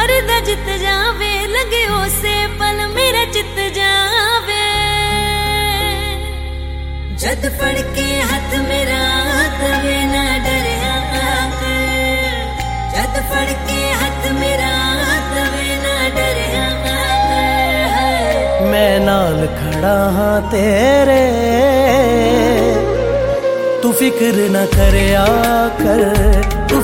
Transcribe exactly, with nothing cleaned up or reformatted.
मरदा जित जावे लगे उसे पल मेरा चित जावे। जद फड़ के हाथ मेरा तवे ना डरिया कर, जद फड़ के हाथ मेरा तवे ना डरिया कर। मैं नाल खड़ा हाँ तेरे, तू फिक्र ना करया कर, तू